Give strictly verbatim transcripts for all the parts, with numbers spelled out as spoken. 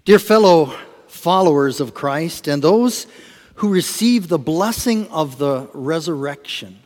Dear fellow followers of Christ and those who receive the blessing of the resurrection,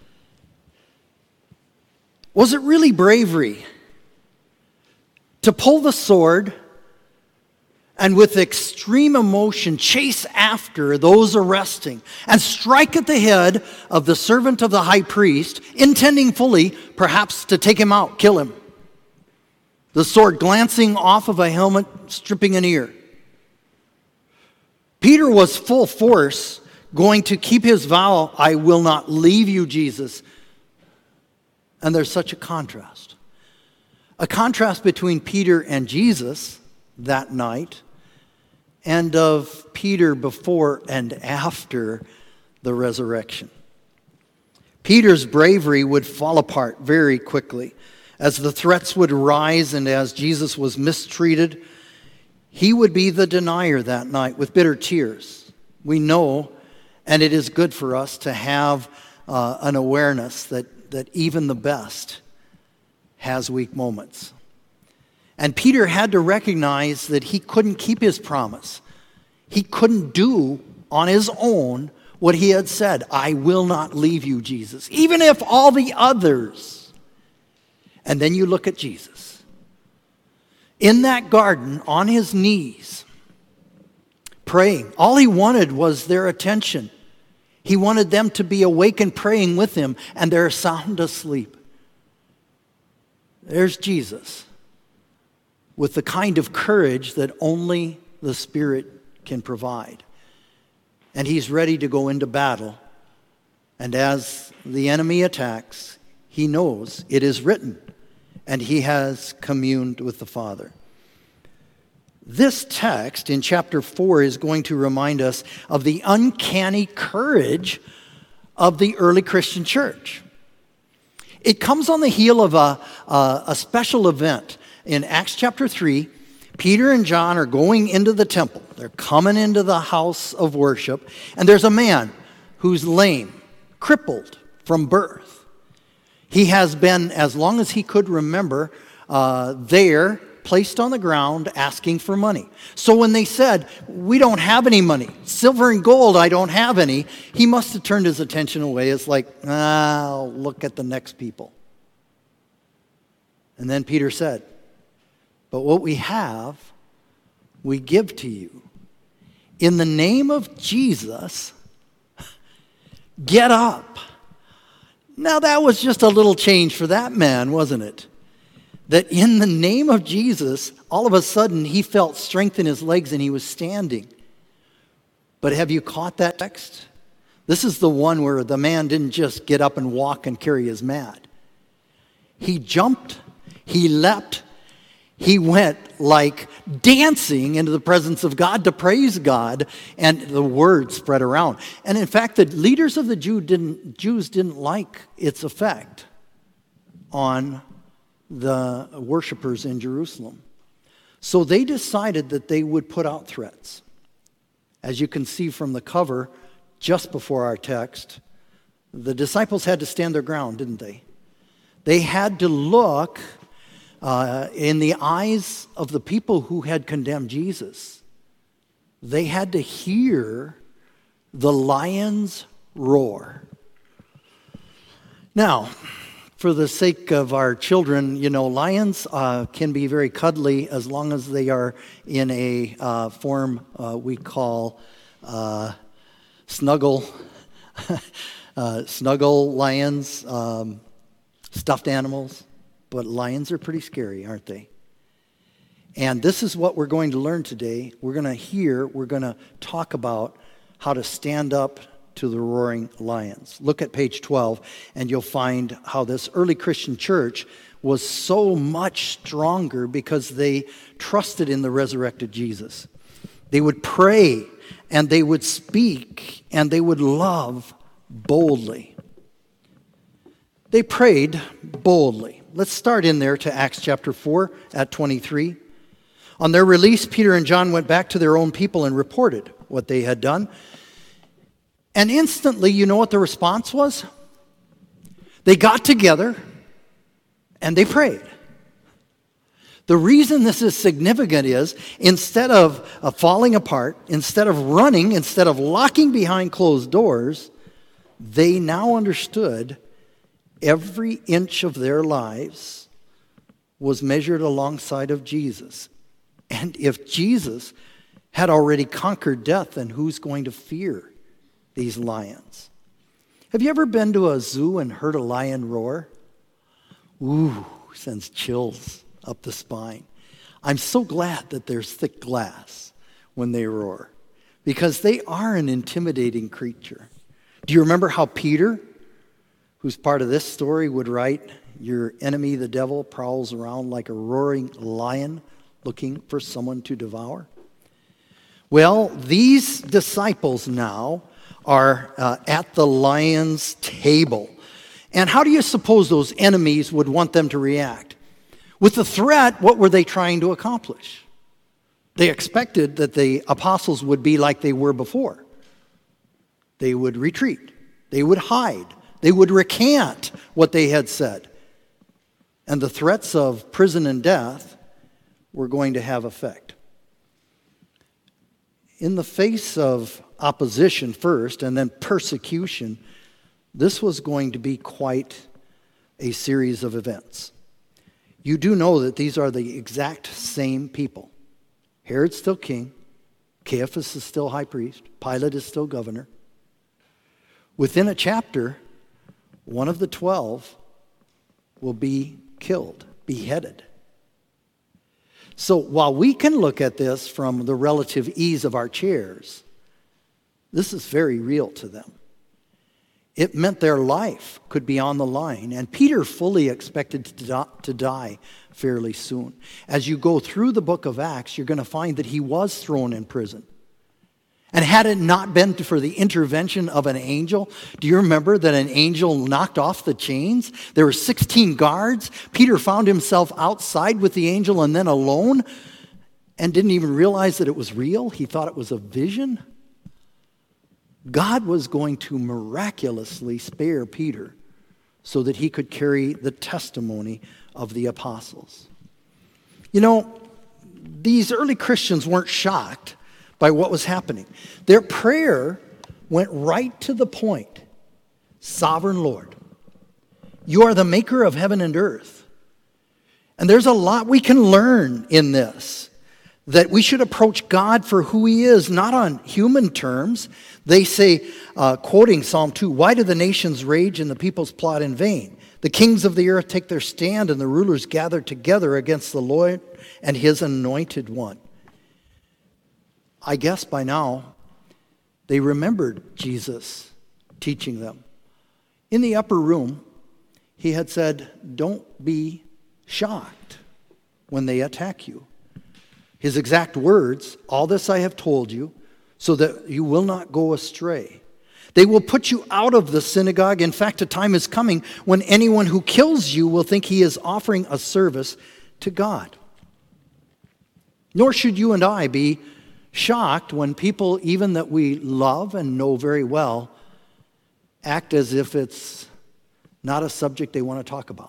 was it really bravery to pull the sword and with extreme emotion chase after those arresting and strike at the head of the servant of the high priest, intending fully perhaps to take him out, kill him? The sword glancing off of a helmet, stripping an ear. Peter was full force going to keep his vow, I will not leave you, Jesus. And there's such a contrast. A contrast between Peter and Jesus that night and of Peter before and after the resurrection. Peter's bravery would fall apart very quickly. As the threats would rise and as Jesus was mistreated, he would be the denier that night with bitter tears. We know, and it is good for us to have uh, an awareness that, that even the best has weak moments. And Peter had to recognize that he couldn't keep his promise. He couldn't do on his own what he had said. I will not leave you, Jesus, even if all the others. And then you look at Jesus. In that garden, on his knees, praying. All he wanted was their attention. He wanted them to be awake and praying with him, and they're sound asleep. There's Jesus with the kind of courage that only the Spirit can provide. And he's ready to go into battle. And as the enemy attacks, he knows it is written, and he has communed with the Father. This text in chapter four is going to remind us of the uncanny courage of the early Christian church. It comes on the heel of a, a, a special event. In Acts chapter three, Peter and John are going into the temple. They're coming into the house of worship, and there's a man who's lame, crippled from birth. He has been, as long as he could remember, uh, there, placed on the ground, asking for money. So when they said, we don't have any money, silver and gold, I don't have any, he must have turned his attention away. It's like, ah, I'll look at the next people. And then Peter said, but what we have, we give to you. In the name of Jesus, get up. Now that was just a little change for that man, wasn't it? That in the name of Jesus, all of a sudden he felt strength in his legs and he was standing. But have you caught that text? This is the one where the man didn't just get up and walk and carry his mat. He jumped, he leapt, he went like dancing into the presence of God to praise God, and the word spread around. And in fact, the leaders of the Jew didn't, Jews didn't like its effect on the worshipers in Jerusalem. So they decided that they would put out threats. As you can see from the cover, just before our text, the disciples had to stand their ground, didn't they? They had to look Uh, in the eyes of the people who had condemned Jesus. They had to hear the lion's roar. Now, for the sake of our children, you know, lions uh, can be very cuddly as long as they are in a uh, form uh, we call uh, snuggle, uh, snuggle lions, um, stuffed animals. But lions are pretty scary, aren't they? And this is what we're going to learn today. We're going to hear, we're going to talk about how to stand up to the roaring lions. Look at page twelve, and you'll find how this early Christian church was so much stronger because they trusted in the resurrected Jesus. They would pray, and they would speak, and they would love boldly. They prayed boldly. Let's start in there to Acts chapter four at twenty-three. On their release, Peter and John went back to their own people and reported what they had done. And instantly, you know what the response was? They got together and they prayed. The reason this is significant is instead of uh, falling apart, instead of running, instead of locking behind closed doors, they now understood every inch of their lives was measured alongside of Jesus. And if Jesus had already conquered death, then who's going to fear these lions? Have you ever been to a zoo and heard a lion roar? Ooh, sends chills up the spine. I'm so glad that there's thick glass when they roar, because they are an intimidating creature. Do you remember how Peter, who's part of this story, would write, "Your enemy, the devil, prowls around like a roaring lion looking for someone to devour"? Well, these disciples now are uh, at the lion's table. And how do you suppose those enemies would want them to react? With the threat, what were they trying to accomplish? They expected that the apostles would be like they were before. They would retreat. They would hide. They would recant what they had said. And the threats of prison and death were going to have effect. In the face of opposition first and then persecution, this was going to be quite a series of events. You do know that these are the exact same people. Herod's still king. Caiaphas is still high priest. Pilate is still governor. Within a chapter, one of the twelve will be killed, beheaded. So while we can look at this from the relative ease of our chairs, this is very real to them. It meant their life could be on the line. And Peter fully expected to die fairly soon. As you go through the book of Acts, you're going to find that he was thrown in prison. And had it not been for the intervention of an angel, do you remember that an angel knocked off the chains? There were sixteen guards. Peter found himself outside with the angel and then alone and didn't even realize that it was real. He thought it was a vision. God was going to miraculously spare Peter so that he could carry the testimony of the apostles. You know, these early Christians weren't shocked by what was happening. Their prayer went right to the point. Sovereign Lord, you are the maker of heaven and earth. And there's a lot we can learn in this. That we should approach God for who he is, not on human terms. They say, uh, quoting Psalm two, "Why do the nations rage and the peoples plot in vain? The kings of the earth take their stand and the rulers gather together against the Lord and his anointed one." I guess by now they remembered Jesus teaching them. In the upper room, he had said, "Don't be shocked when they attack you." His exact words, "All this I have told you, so that you will not go astray. They will put you out of the synagogue. In fact, a time is coming when anyone who kills you will think he is offering a service to God." Nor should you and I be shocked when people, even that we love and know very well, act as if it's not a subject they want to talk about.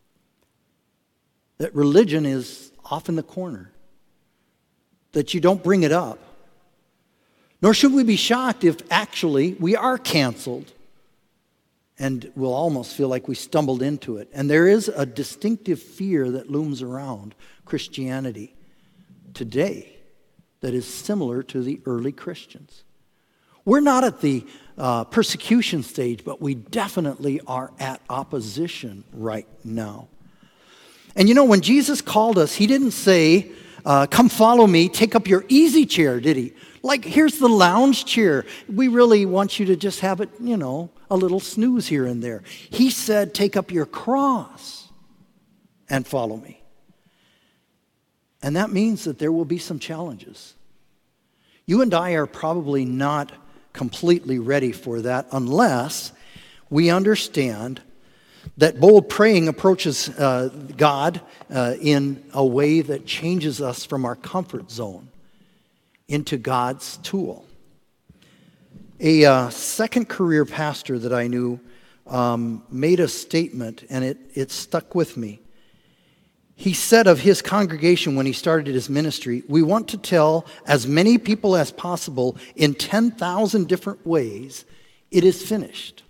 That religion is off in the corner. That you don't bring it up. Nor should we be shocked if actually we are canceled and we'll almost feel like we stumbled into it. And there is a distinctive fear that looms around Christianity today that is similar to the early Christians. We're not at the uh, persecution stage, but we definitely are at opposition right now. And you know, when Jesus called us, he didn't say, Uh, "Come follow me, take up your easy chair," did he? Like, here's the lounge chair. We really want you to just have it, you know, a little snooze here and there. He said, "Take up your cross and follow me." And that means that there will be some challenges. You and I are probably not completely ready for that unless we understand that bold praying approaches uh, God uh, in a way that changes us from our comfort zone into God's tool. A uh, second career pastor that I knew um, made a statement, and it, it stuck with me. He said of his congregation when he started his ministry, we want to tell as many people as possible in ten thousand different ways, it is finished.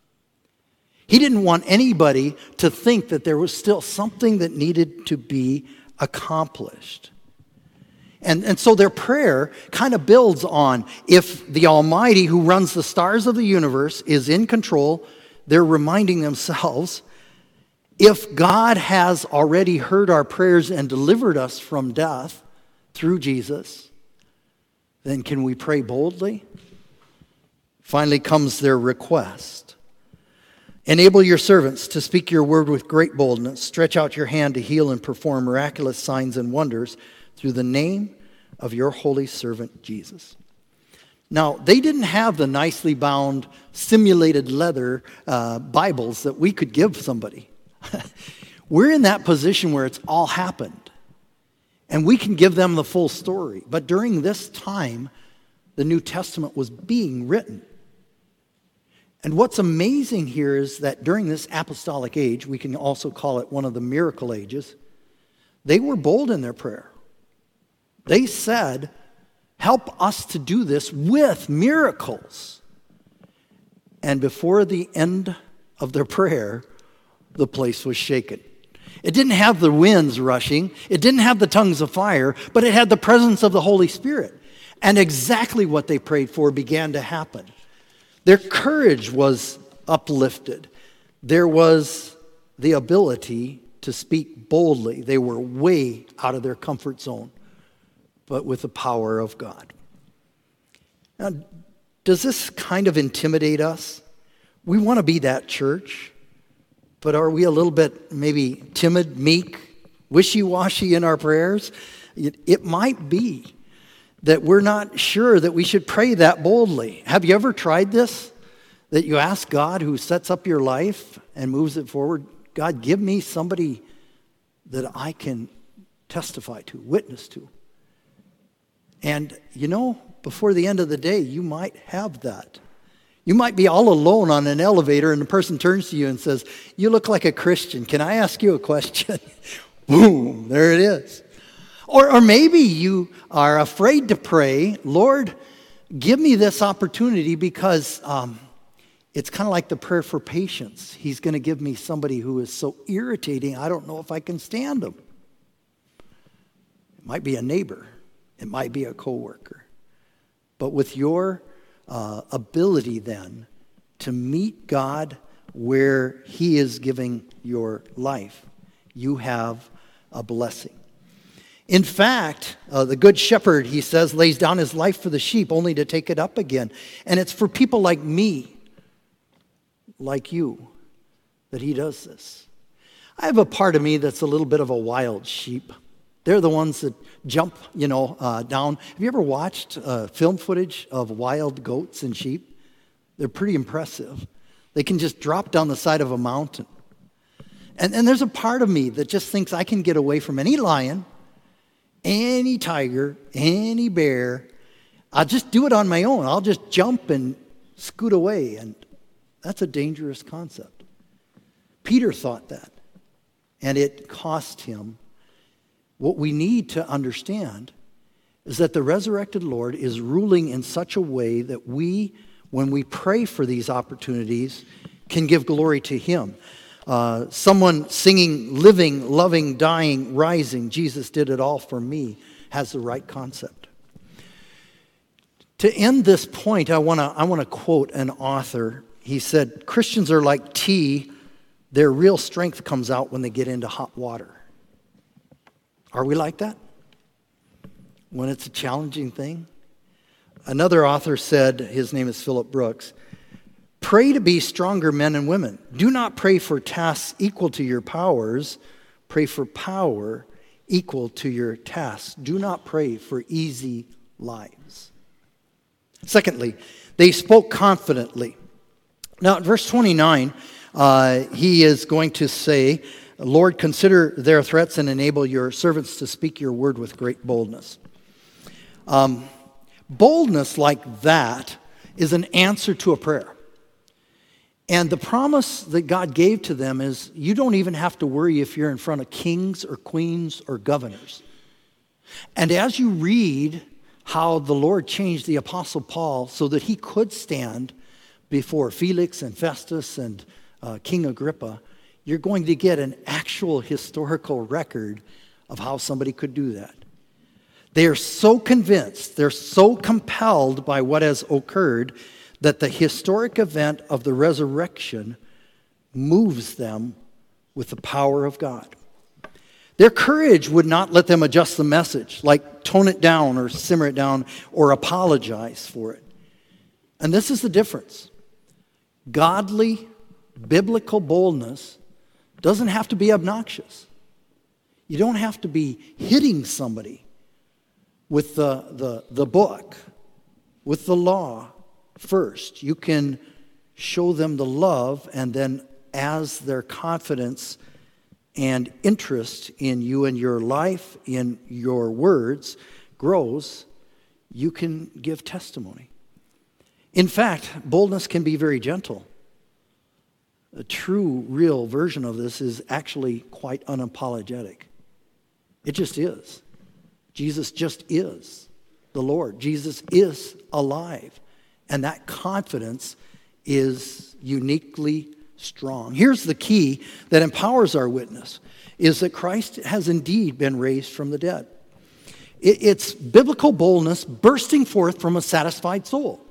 He didn't want anybody to think that there was still something that needed to be accomplished. And, and so their prayer kind of builds on, if the Almighty who runs the stars of the universe is in control, they're reminding themselves, if God has already heard our prayers and delivered us from death through Jesus, then can we pray boldly? Finally comes their request. Enable your servants to speak your word with great boldness. Stretch out your hand to heal and perform miraculous signs and wonders through the name of your holy servant Jesus. Now, they didn't have the nicely bound, simulated leather uh, Bibles that we could give somebody. We're in that position where it's all happened. And we can give them the full story. But during this time, the New Testament was being written. And what's amazing here is that during this apostolic age, we can also call it one of the miracle ages, they were bold in their prayer. They said, help us to do this with miracles. And before the end of their prayer, the place was shaken. It didn't have the winds rushing. It didn't have the tongues of fire, but it had the presence of the Holy Spirit. And exactly what they prayed for began to happen. Their courage was uplifted. There was the ability to speak boldly. They were way out of their comfort zone, but with the power of God. Now, does this kind of intimidate us? We want to be that church. But are we a little bit maybe timid, meek, wishy-washy in our prayers? It, it might be that we're not sure that we should pray that boldly. Have you ever tried this? That you ask God, who sets up your life and moves it forward, God, give me somebody that I can testify to, witness to. And you know, before the end of the day, you might have that. You might be all alone on an elevator and the person turns to you and says, you look like a Christian. Can I ask you a question? Boom, there it is. Or, or maybe you are afraid to pray, Lord, give me this opportunity because um, it's kind of like the prayer for patience. He's going to give me somebody who is so irritating, I don't know if I can stand them. It might be a neighbor. It might be a coworker. But with your Uh, ability then to meet God where he is giving your life, you have a blessing. In fact, uh, the good shepherd, he says, lays down his life for the sheep only to take it up again. And it's for people like me, like you, that he does this. I have a part of me that's a little bit of a wild sheep. They're the ones that jump, you know, uh, down. Have you ever watched uh, film footage of wild goats and sheep? They're pretty impressive. They can just drop down the side of a mountain. And, and there's a part of me that just thinks I can get away from any lion, any tiger, any bear. I'll just do it on my own. I'll just jump and scoot away. And that's a dangerous concept. Peter thought that. And it cost him. What we need to understand is that the resurrected Lord is ruling in such a way that we, when we pray for these opportunities, can give glory to him. Uh, someone singing, living, loving, dying, rising, Jesus did it all for me, has the right concept. To end this point, I want to I want to quote an author. He said, Christians are like tea. Their real strength comes out when they get into hot water. Are we like that? When it's a challenging thing? Another author said, his name is Philip Brooks, pray to be stronger men and women. Do not pray for tasks equal to your powers. Pray for power equal to your tasks. Do not pray for easy lives. Secondly, they spoke confidently. Now, in verse twenty-nine, uh, he is going to say, Lord, consider their threats and enable your servants to speak your word with great boldness. Um, boldness like that is an answer to a prayer. And the promise that God gave to them is you don't even have to worry if you're in front of kings or queens or governors. And as you read how the Lord changed the Apostle Paul so that he could stand before Felix and Festus and uh, King Agrippa, you're going to get an actual historical record of how somebody could do that. They are so convinced, they're so compelled by what has occurred that the historic event of the resurrection moves them with the power of God. Their courage would not let them adjust the message, like tone it down or simmer it down or apologize for it. And this is the difference. Godly, biblical boldness doesn't have to be obnoxious. You don't have to be hitting somebody with the, the, the book, with the law first. You can show them the love, and then as their confidence and interest in you and your life, in your words, grows, you can give testimony. In fact, boldness can be very gentle. A true, real version of this is actually quite unapologetic. It just is. Jesus just is the Lord. Jesus is alive. And that confidence is uniquely strong. Here's the key that empowers our witness, is that Christ has indeed been raised from the dead. It's biblical boldness bursting forth from a satisfied soul.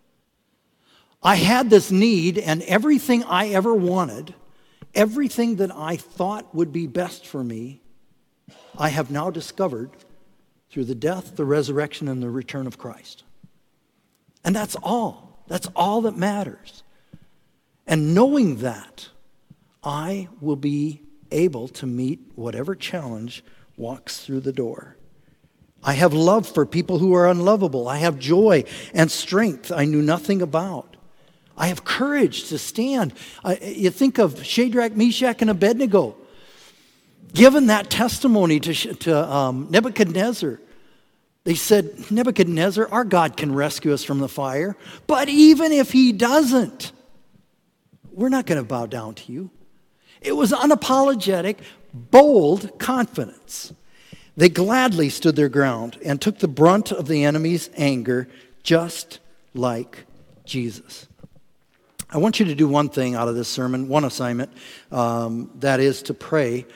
I had this need, and everything I ever wanted, everything that I thought would be best for me, I have now discovered through the death, the resurrection, and the return of Christ. And that's all. That's all that matters. And knowing that, I will be able to meet whatever challenge walks through the door. I have love for people who are unlovable. I have joy and strength I knew nothing about. I have courage to stand. I, you think of Shadrach, Meshach, and Abednego. Given that testimony to, to um, Nebuchadnezzar, they said, Nebuchadnezzar, our God can rescue us from the fire. But even if he doesn't, we're not going to bow down to you. It was unapologetic, bold confidence. They gladly stood their ground and took the brunt of the enemy's anger just like Jesus. I want you to do one thing out of this sermon, one assignment, um, that is to pray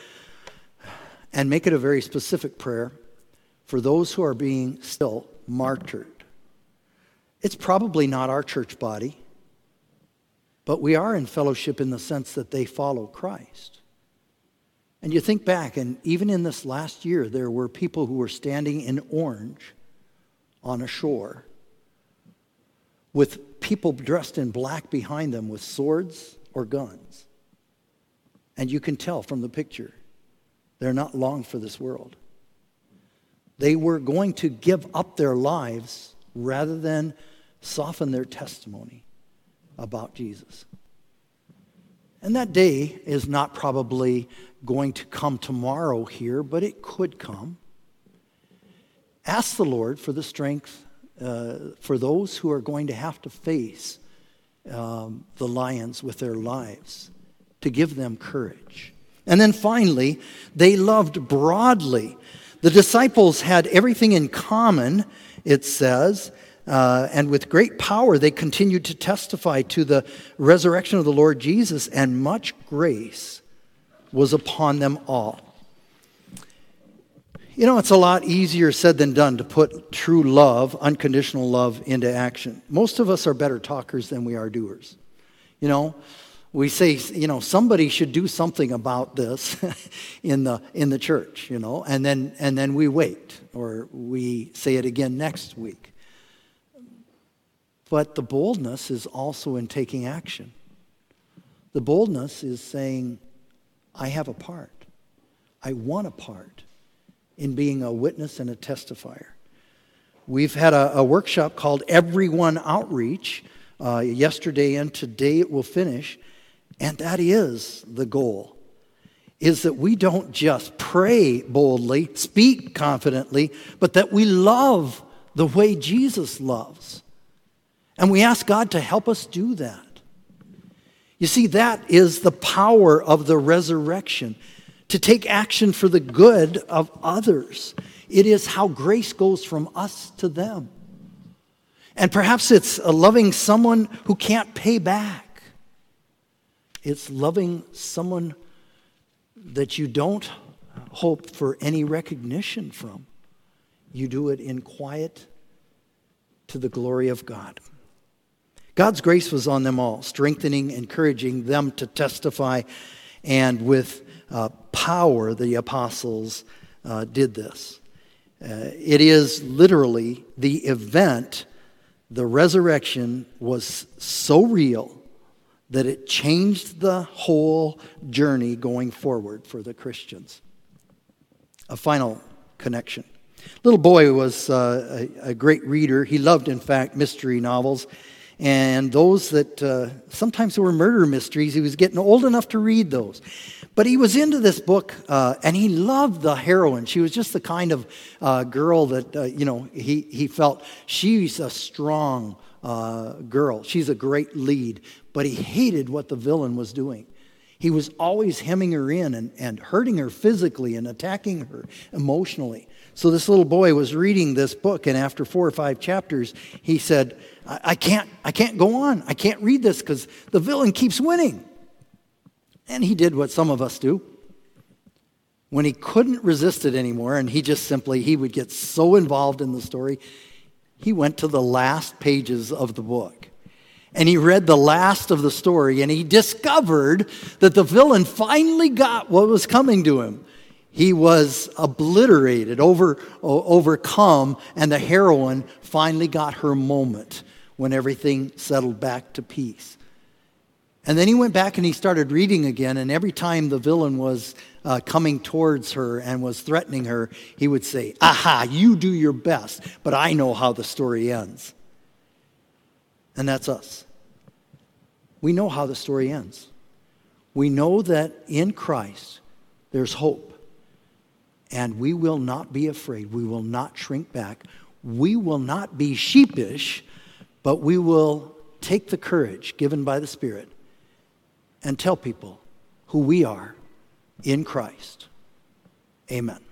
and make it a very specific prayer for those who are being still martyred. It's probably not our church body, but we are in fellowship in the sense that they follow Christ. And you think back, and even in this last year, there were people who were standing in orange on a shore with people dressed in black behind them with swords or guns. And you can tell from the picture, they're not long for this world. They were going to give up their lives rather than soften their testimony about Jesus. And that day is not probably going to come tomorrow here, but it could come. Ask the Lord for the strength uh, for those who are going to have to face um, the lions with their lives, to give them courage. And then finally, they loved broadly. The disciples had everything in common, it says, uh, and with great power they continued to testify to the resurrection of the Lord Jesus, and much grace was upon them all. You know, it's a lot easier said than done to put true love, unconditional love, into action. Most of us are better talkers than we are doers. You know, we say, you know, somebody should do something about this in the in the church, you know, and then and then we wait, or we say it again next week. But the boldness is also in taking action. The boldness is saying, I have a part. I want a part in being a witness and a testifier. We've had a, a workshop called Everyone Outreach uh, yesterday, and today it will finish. And that is the goal, is that we don't just pray boldly, speak confidently, but that we love the way Jesus loves. And we ask God to help us do that. You see, that is the power of the resurrection, to take action for the good of others. It is how grace goes from us to them. And perhaps it's loving someone who can't pay back. It's loving someone that you don't hope for any recognition from. You do it in quiet to the glory of God. God's grace was on them all, strengthening, encouraging them to testify, and with uh, power the apostles uh, did this. Uh, it is literally the event, the resurrection was so real that it changed the whole journey going forward for the Christians. A final connection. Little boy was uh, a, a great reader. He loved, in fact, mystery novels. And those that, uh, sometimes there were murder mysteries. He was getting old enough to read those. But he was into this book, uh, and he loved the heroine. She was just the kind of uh, girl that, uh, you know, he, he felt she's a strong uh, girl. She's a great lead. But he hated what the villain was doing. He was always hemming her in and, and hurting her physically and attacking her emotionally. So this little boy was reading this book, and after four or five chapters, he said, I, I can't, I can't go on. I can't read this because the villain keeps winning. And he did what some of us do. When he couldn't resist it anymore, and he just simply, he would get so involved in the story, he went to the last pages of the book. And he read the last of the story, and he discovered that the villain finally got what was coming to him. He was obliterated, over, overcome, and the heroine finally got her moment when everything settled back to peace. And then he went back and he started reading again, and every time the villain was uh, coming towards her and was threatening her, he would say, aha, you do your best, but I know how the story ends. And that's us. We know how the story ends. We know that in Christ there's hope. And we will not be afraid. We will not shrink back. We will not be sheepish, but we will take the courage given by the Spirit and tell people who we are in Christ. Amen.